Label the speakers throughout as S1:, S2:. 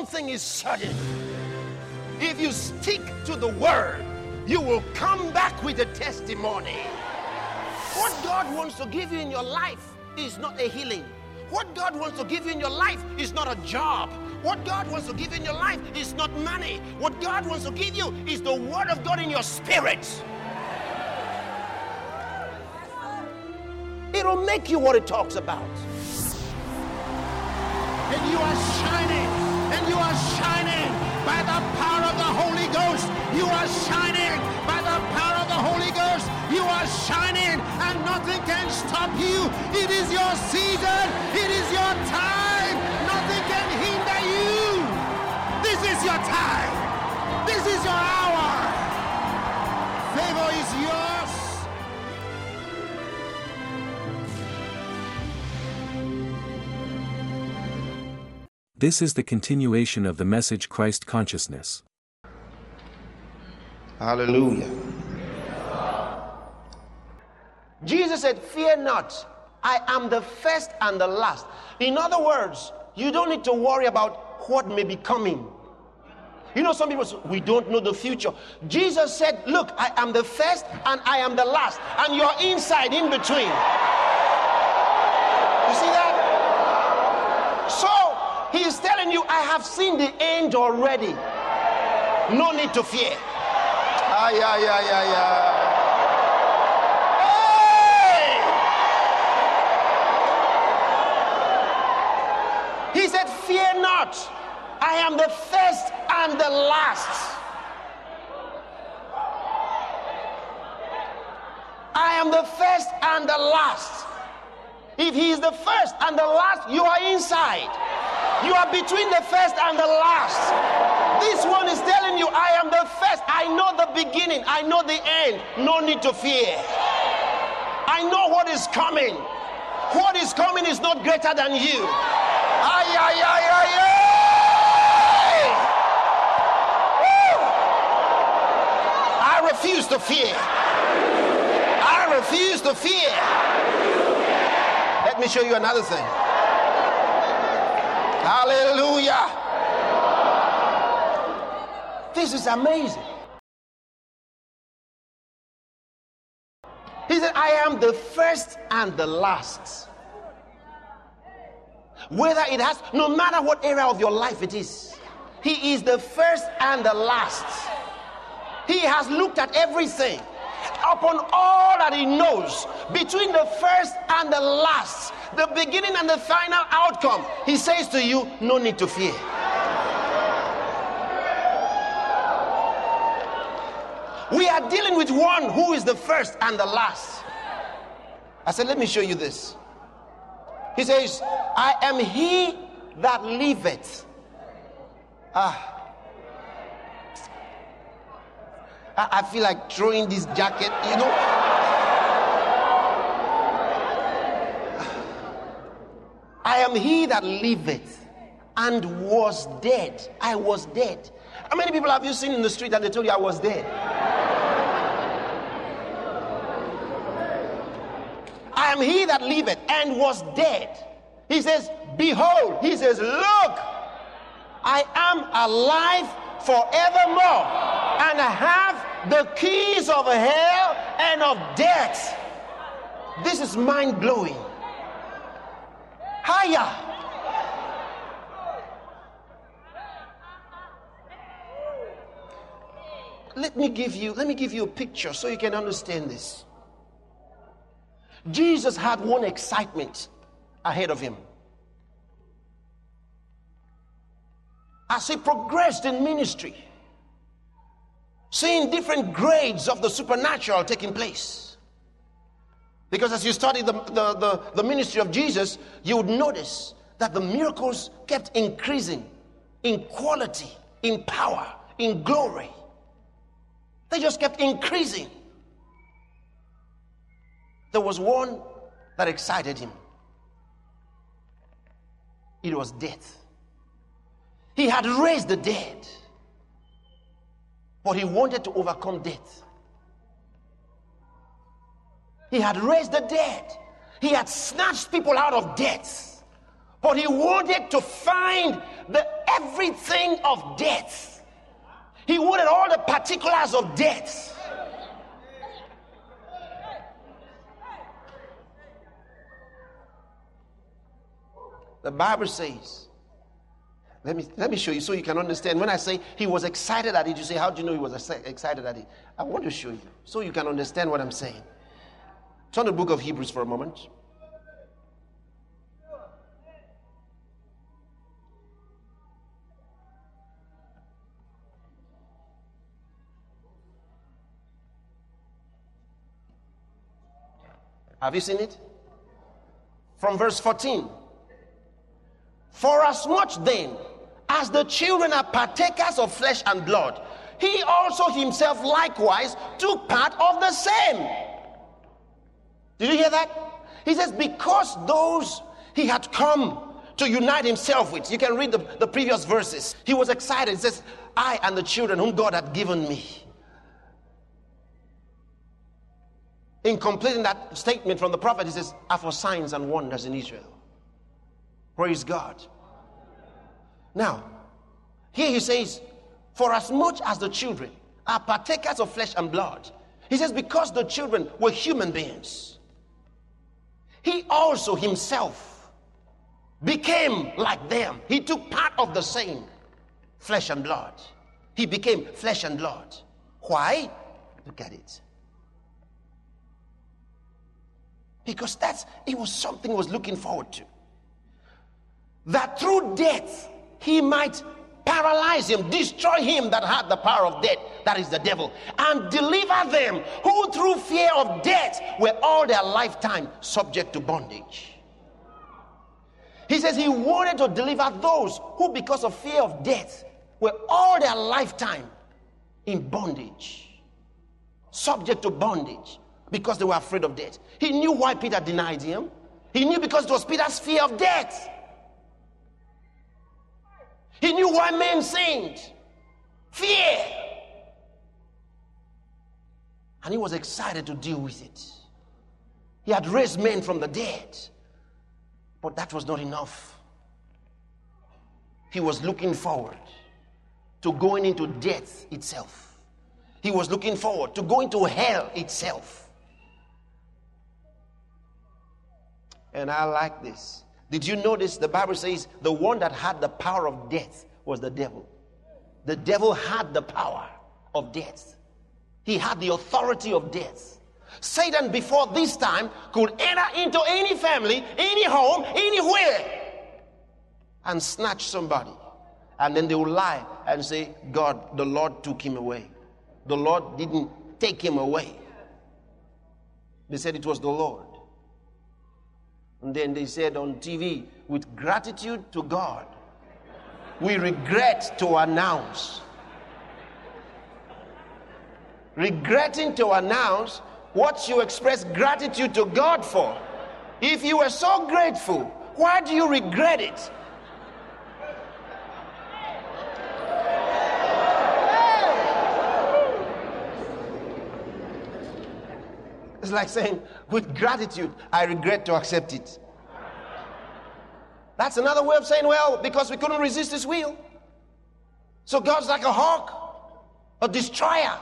S1: thing is certain. If you stick to the word, you will come back with a testimony. What God wants to give you in your life is not a healing. What God wants to give you in your life is not a job. What God wants to give you in your life is not money. What God wants to give you is the word of God in your spirit. It'll make you what it talks about. And you are shining. And you are shining by the power of the Holy Ghost. You are shining by the power of the Holy Ghost. You are shining and nothing can stop you. It is your season. It is your time. Nothing can hinder you. This is your time. This is your hour. Favor is yours.
S2: This is the continuation of the message Christ Consciousness.
S1: Hallelujah. Jesus said, fear not, I am the first and the last. In other words, you don't need to worry about what may be coming. You know, some people say, we don't know the future. Jesus said, look, I am the first and I am the last. And you're inside, in between. You see that? So, he is telling you, I have seen the end already. No need to fear. He said, fear not, I am the first and the last. I am the first and the last. If he is the first and the last, you are inside. You are between the first and the last. This one is telling you, I am the first. I know the beginning. I know the end. No need to fear. I know what is coming. What is coming is not greater than you. I refuse to fear. I refuse to fear. Let me show you another thing. Hallelujah. This is amazing. He said, I am the first and the last. Whether it has, no matter what area of your life it is, he is the first and the last. He has looked at everything. Upon all that he knows, between the first and the last, the beginning and the final outcome, he says to you, no need to fear. We are dealing with one who is the first and the last. I said, let me show you this. He says, I am he that liveth. I feel like throwing this jacket, you know. I am he that liveth and was dead. I was dead. How many people have you seen in the street that they told you I was dead? I am he that liveth and was dead. He says, behold, he says, look, I am alive forevermore, and I have the keys of hell and of death. This is mind-blowing. Higher. Let me give you a picture so you can understand this. Jesus had one excitement ahead of him. As he progressed in ministry, seeing different grades of the supernatural taking place. Because as you study the ministry of Jesus, you would notice that the miracles kept increasing in quality, in power, in glory. They just kept increasing. There was one that excited him. It was death. He had raised the dead, but he wanted to overcome death. He had raised the dead. He had snatched people out of death, but he wanted to find
S3: everything of death. He wanted all the particulars of death. The Bible says, let me show you so you can understand. When I say he was excited at it, you say, how do you know he was excited at it? I want to show you so you can understand what I'm saying. Turn to the book of Hebrews for a moment. Have you seen it? From verse 14. For as much then as the children are partakers of flesh and blood, he also himself likewise took part of the same. Did you hear that? He says, because those he had come to unite himself with. You can read the previous verses. He was excited. He says, I and the children whom God had given me. In completing that statement from the prophet, he says, are for signs and wonders in Israel. Praise God. Now, here he says, for as much as the children are partakers of flesh and blood, he says, because the children were human beings, he also himself became like them. He took part of the same flesh and blood. He became flesh and blood. Why? Look at it. Because it was something he was looking forward to. That through death, he might paralyze him, destroy him that had the power of death, that is the devil, and deliver them who through fear of death were all their lifetime subject to bondage. He says he wanted to deliver those who because of fear of death were all their lifetime in bondage, subject to bondage, because they were afraid of death. He knew why Peter denied him. He knew because it was Peter's fear of death. He knew why men sinned. Fear. And he was excited to deal with it. He had raised men from the dead. But that was not enough. He was looking forward to going into death itself. He was looking forward to going to hell itself. And I like this. Did you notice the Bible says the one that had the power of death was the devil? The devil had the power of death. He had the authority of death. Satan before this time could enter into any family, any home, anywhere and snatch somebody. And then they will lie and say, God, the Lord took him away. The Lord didn't take him away. They said it was the Lord. And then they said on TV, with gratitude to God, we regret to announce. Regretting to announce what you express gratitude to God for. If you were so grateful, why do you regret it? It's like saying, with gratitude, I regret to accept it. That's another way of saying, well, because we couldn't resist his will. So God's like a hawk, a destroyer.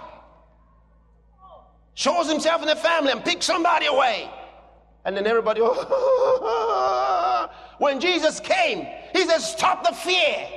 S3: Shows himself in the family and picks somebody away. And then everybody, when Jesus came, he said, stop the fear.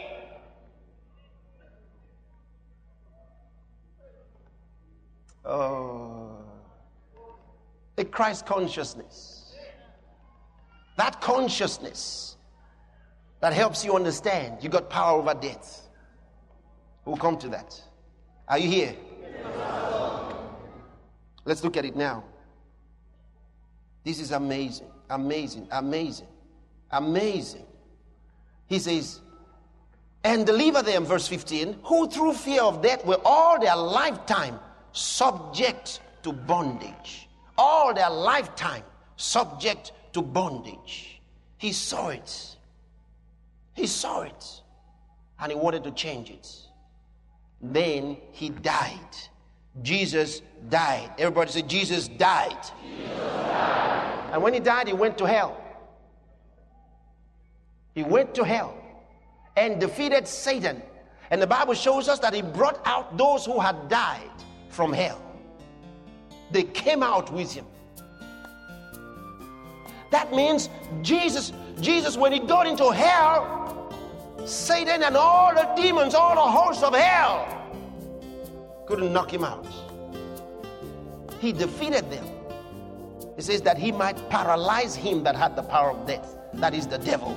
S3: A Christ consciousness. That consciousness that helps you understand you got power over death. We'll come to that. Are you here? Yes. Let's look at it now. This is amazing, amazing, amazing, amazing. He says, and deliver them, verse 15, who through fear of death were all their lifetime subject to bondage. All their lifetime subject to bondage. He saw it. He saw it. And he wanted to change it. Then he died. Jesus died. Everybody say, Jesus died. Jesus died. And when he died, he went to hell. He went to hell. and defeated Satan. And the Bible shows us that he brought out those who had died from hell. They came out with him. That means Jesus, when he got into hell, Satan and all the demons, all the hosts of hell couldn't knock him out. He defeated them. It says that he might paralyze him that had the power of death. That is the devil.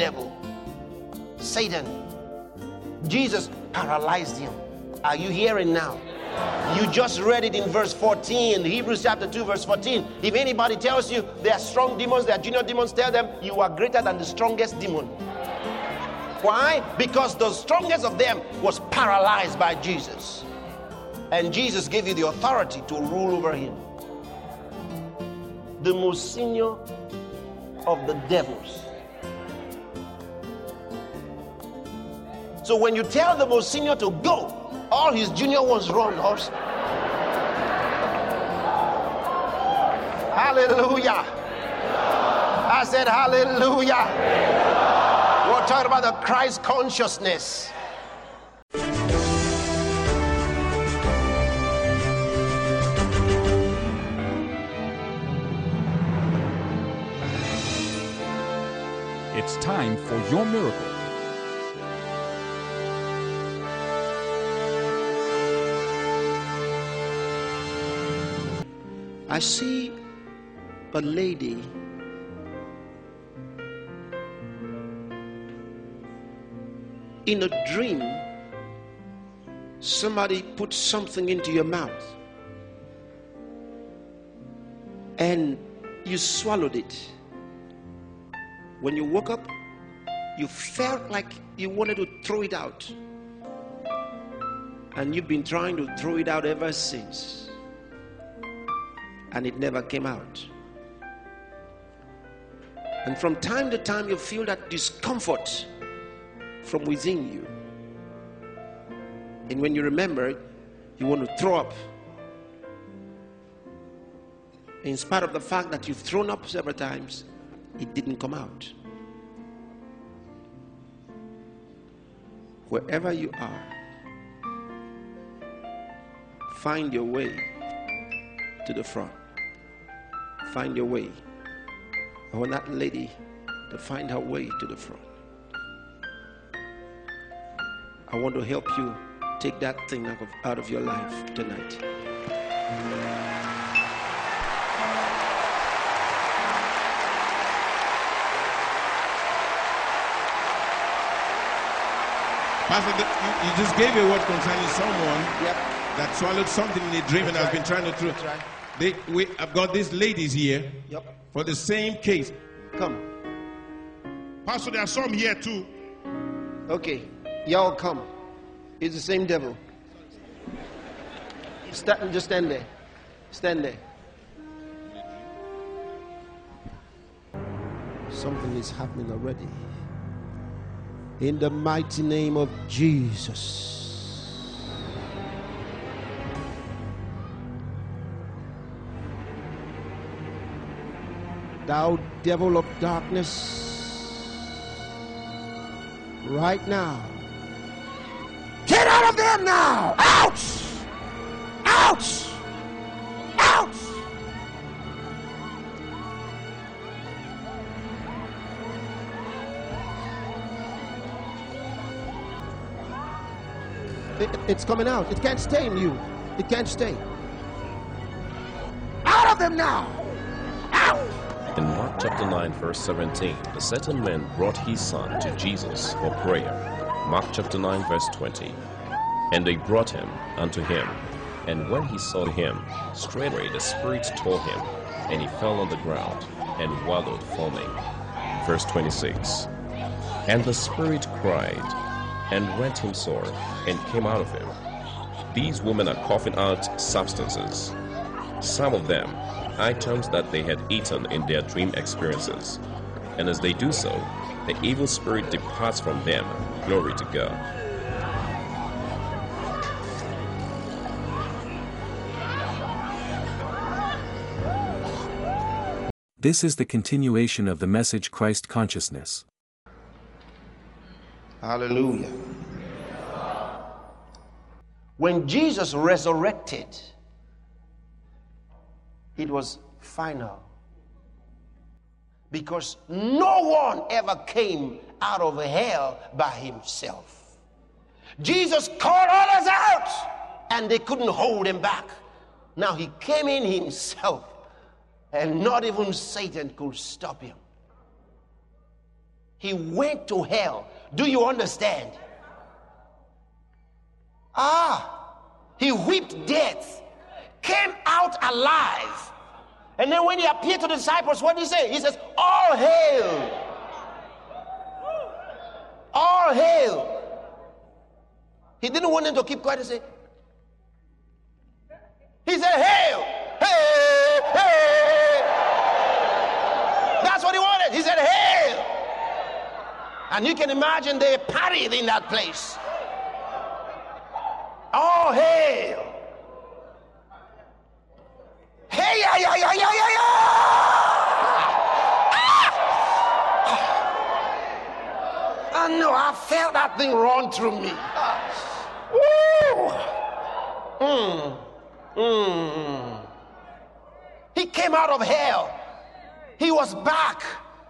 S3: Satan. Jesus paralyzed him. Are you hearing now? You just read it in verse 14, Hebrews chapter 2, verse 14. If anybody tells you they are strong demons, they are junior demons, tell them you are greater than the strongest demon. Why? Because the strongest of them was paralyzed by Jesus. And Jesus gave you the authority to rule over him. The most senior of the devils. So when you tell the most senior to go, all his junior ones run also. Hallelujah. I said hallelujah. We're talking about the Christ consciousness.
S4: It's time for your miracle.
S3: I see a lady in a dream. Somebody put something into your mouth and you swallowed it. When you woke up, you felt like you wanted to throw it out, and you've been trying to throw it out ever since, and it never came out. And from time to time you feel that discomfort from within you, and when you remember it, you want to throw up, in spite of the fact that you've thrown up several times. It didn't come out. Wherever you are, find your way to the front. Find your way. I want that lady to find her way to the front. I want to help you take that thing out of your life tonight.
S5: Pastor, you just gave a word concerning someone that swallowed something in a dream and has been trying to throw. Right. I've got these ladies here for the same case.
S3: Come.
S5: Pastor, there are some here too.
S3: Okay, y'all come. It's the same devil. Just stand there. Stand there. Something is happening already. In the mighty name of Jesus. Thou devil of darkness, right now, get out of them now! Ouch! Ouch! Ouch! It's coming out. It can't stay in you. It can't stay. Out of them now! Out!
S6: In Mark chapter 9 verse 17, a certain man brought his son to Jesus for prayer. Mark chapter 9 verse 20. And they brought him unto him. And when he saw him, straightway the spirit tore him, and he fell on the ground, and wallowed foaming. Verse 26. And the spirit cried, and rent him sore, and came out of him. These women are coughing out substances, some of them items that they had eaten in their dream experiences. And as they do so, the evil spirit departs from them. Glory to God.
S2: This is the continuation of the message Christ Consciousness.
S3: Hallelujah. When Jesus resurrected, it was final. Because no one ever came out of hell by himself. Jesus called others out and they couldn't hold him back. Now he came in himself and not even Satan could stop him. He went to hell. Do you understand? He whipped death, came out alive. And then when he appeared to the disciples, what did he say? He says, all hail. All hail. He didn't want them to keep quiet and say. He said, hail. Hey, hey. That's what he wanted. He said, hail. And you can imagine they partied in that place. All hail. Hey, yeah, yeah, yeah, yeah, yeah, yeah. I know, I felt that thing run through me. He came out of hell. He was back.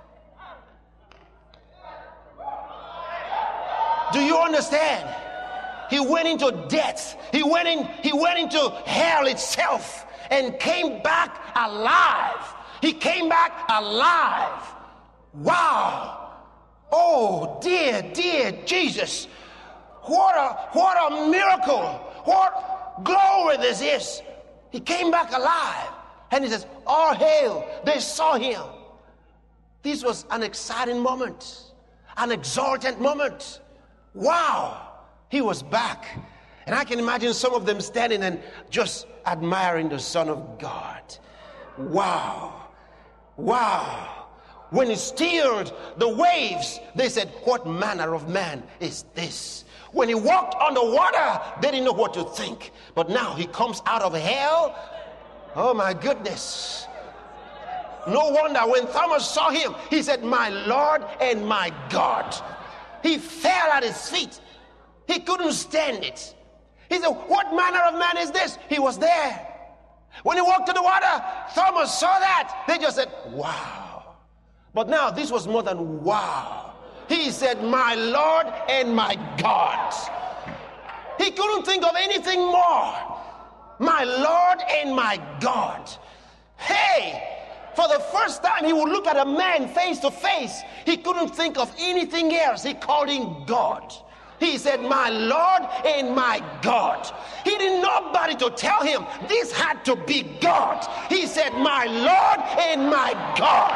S3: Do you understand? He went into death. He went into hell itself and came back alive. He came back alive. Wow. Oh, dear Jesus. What a miracle. What glory this is. He came back alive. And he says, all hail. They saw him. This was an exciting moment. An exultant moment. Wow. He was back. And I can imagine some of them standing and just admiring the Son of God. Wow. Wow. When he steered the waves, they said, what manner of man is this? When he walked on the water, they didn't know what to think. But now he comes out of hell. Oh my goodness. No wonder when Thomas saw him, he said, my Lord and my God. He fell at his feet. He couldn't stand it. He said, what manner of man is this? He was there. When he walked to the water, Thomas saw that. They just said, wow. But now this was more than wow. He said, my Lord and my God. He couldn't think of anything more. My Lord and my God. Hey, for the first time he would look at a man face to face. He couldn't think of anything else. He called him God. He said, my Lord and my God. He didn't nobody to tell him this had to be God. He said, my Lord and my God.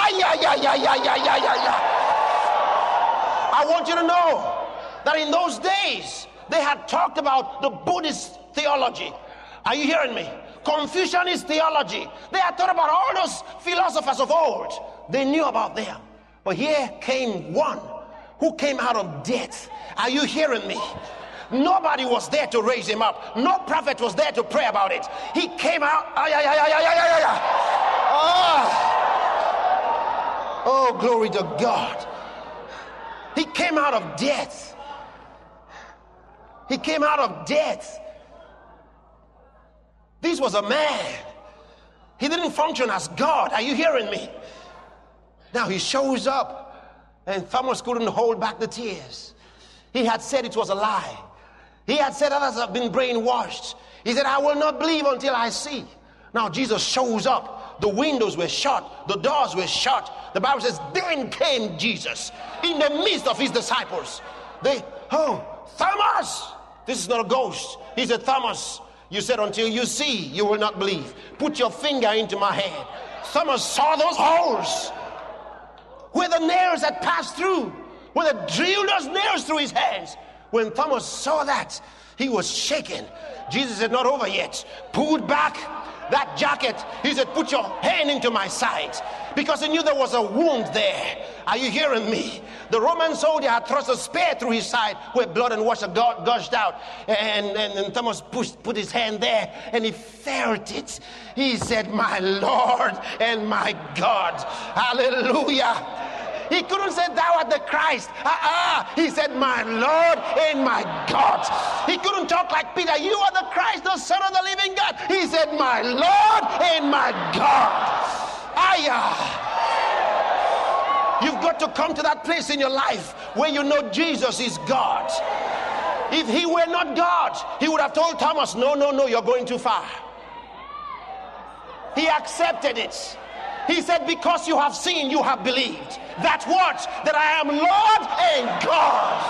S3: I want you to know that in those days, they had talked about the Buddhist theology. Are you hearing me? Confucianist theology. They had thought about all those philosophers of old. They knew about them. But here came one who came out of death. Are you hearing me? Nobody was there to raise him up. No prophet was there to pray about it. He came out. Oh, glory to God. He came out of death. He came out of death. This was a man. He didn't function as God. Are you hearing me? Now he shows up. And Thomas couldn't hold back the tears. He had said it was a lie. He had said others have been brainwashed. He said, I will not believe until I see. Now Jesus shows up. The windows were shut. The doors were shut. The Bible says, then came Jesus in the midst of his disciples. Thomas, this is not a ghost. He said, Thomas, you said until you see, you will not believe. Put your finger into my hand. Thomas saw those holes where the nails had passed through, where they drilled those nails through his hands. When Thomas saw that, he was shaken. Jesus said, not over yet. Pulled back that jacket. He said, put your hand into my side. Because he knew there was a wound there. Are you hearing me? The Roman soldier had thrust a spear through his side where blood and water gushed out. And Thomas put his hand there and he felt it. He said, my Lord and my God. Hallelujah. He couldn't say, thou art the Christ. He said, my Lord and my God. He couldn't talk like Peter, you are the Christ, the Son of the living God. He said, my Lord and my God. You've got to come to that place in your life where you know Jesus is God. If he were not God, he would have told Thomas, no, you're going too far. He accepted it. He said, because you have seen, you have believed. That what? That I am Lord and God.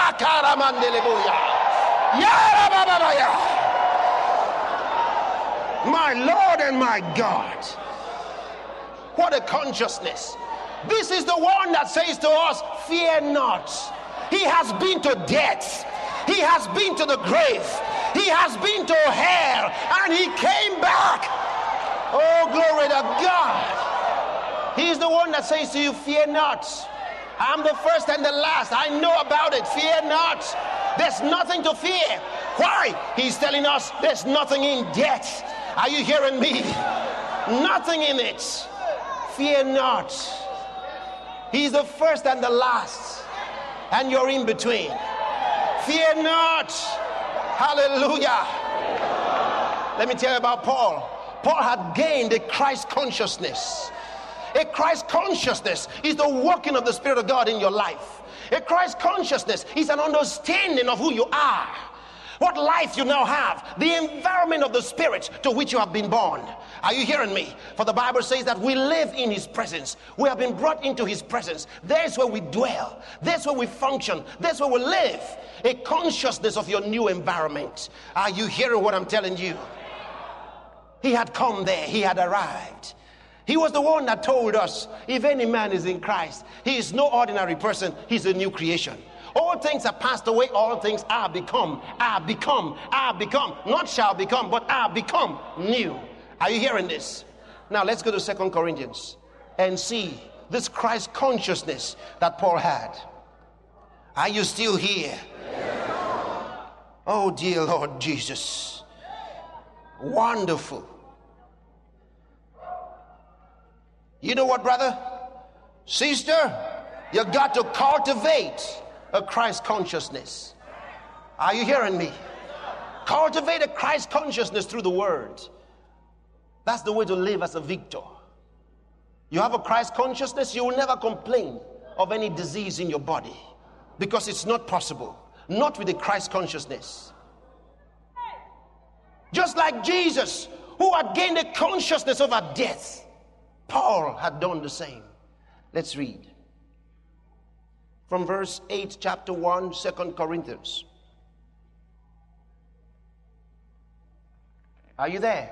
S3: My Lord and my God. What a consciousness. This is the one that says to us, fear not. He has been to death. He has been to the grave. He has been to hell. And he came back. Oh, glory to God. He's the one that says to you, fear not. I'm the first and the last. I know about it. Fear not. There's nothing to fear. Why? He's telling us there's nothing in death. Are you hearing me? Nothing in it. Fear not. He's the first and the last, and you're in between. Fear not. Hallelujah. Let me tell you about Paul. Paul had gained a Christ consciousness. A Christ consciousness is the working of the Spirit of God in your life. A Christ consciousness is an understanding of who you are, what life you now have, the environment of the Spirit to which you have been born. Are you hearing me? For the Bible says that we live in his presence. We have been brought into his presence. There's where we dwell. There's where we function. There's where we live. A consciousness of your new environment. Are you hearing what I'm telling you? He had come there. He had arrived. He was the one that told us, if any man is in Christ, he is no ordinary person. He's a new creation. All things are passed away. All things are become. Not shall become, but are become new. Are you hearing this? Now let's go to 2 Corinthians and see this Christ consciousness that Paul had. Are you still here? Oh dear Lord Jesus. Wonderful. You know what, brother? Sister, you got to cultivate a Christ consciousness. Are you hearing me? Cultivate a Christ consciousness through the word. That's the way to live as a victor. You have a Christ consciousness, you will never complain of any disease in your body, because it's not possible. Not with a Christ consciousness. Just like Jesus, who had gained a consciousness over death, Paul had done the same. Let's read from verse 8, chapter 1, 2 Corinthians. Are you there?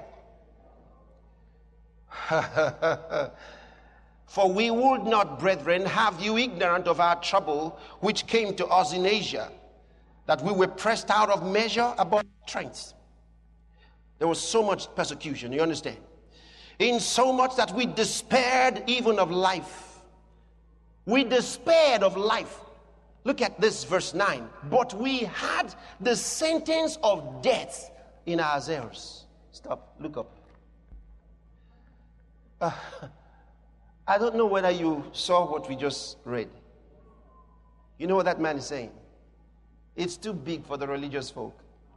S3: For we would not, brethren, have you ignorant of our trouble which came to us in Asia, that we were pressed out of measure above strength. There was so much persecution, you understand? In so much that we despaired even of life. We despaired of life. Look at this, verse 9. But we had the sentence of death in ourselves. Stop, look up. I don't know whether you saw what we just read. You know what that man is saying? It's too big for the religious folk.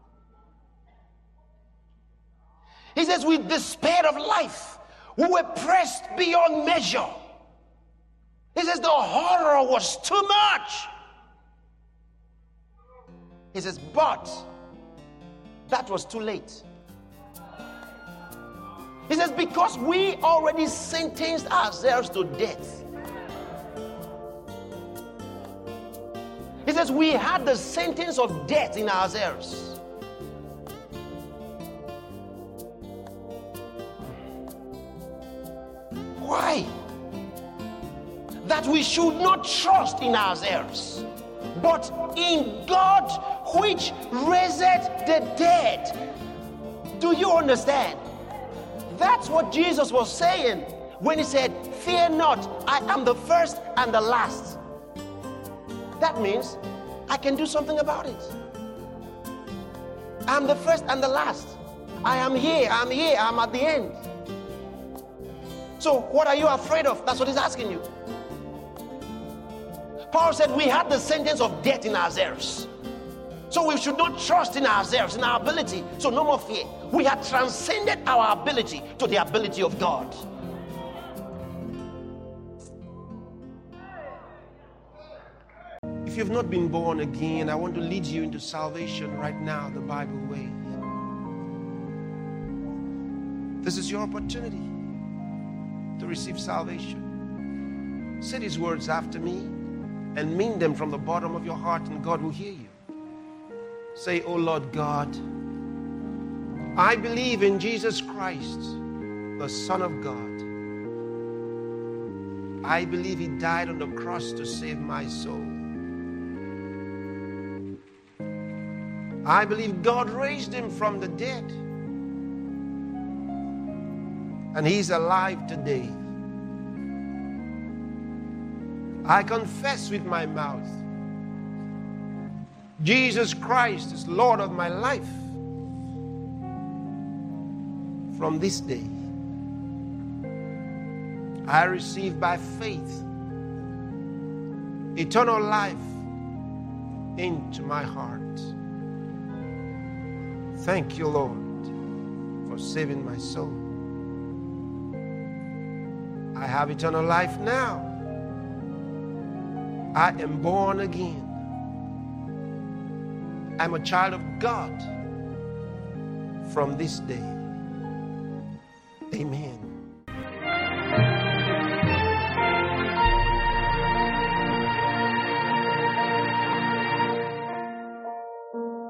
S3: He says, we despaired of life. We were pressed beyond measure. He says, the horror was too much. He says, but that was too late. He says, because we already sentenced ourselves to death. He says, we had the sentence of death in ourselves. Why? That we should not trust in ourselves, but in God which raiseth the dead. Do you understand? That's what Jesus was saying when he said, fear not, I am the first and the last. That means I can do something about it. I'm the first and the last. I am here, I'm at the end. So what are you afraid of? That's what he's asking you. Paul said we had the sentence of death in ourselves. So we should not trust in ourselves, in our ability. So no more fear. We had transcended our ability to the ability of God. If you've not been born again, I want to lead you into salvation right now, the Bible way. This is your opportunity to receive salvation. Say these words after me and mean them from the bottom of your heart, and God will hear you. Say, "Oh Lord God, I believe in Jesus Christ, the Son of God. I believe He died on the cross to save my soul. I believe God raised Him from the dead, and He's alive today. I confess with my mouth Jesus Christ is Lord of my life. From this day, I receive by faith eternal life into my heart. Thank you, Lord, for saving my soul. I have eternal life now. I am born again. I'm a child of God from this day. Amen."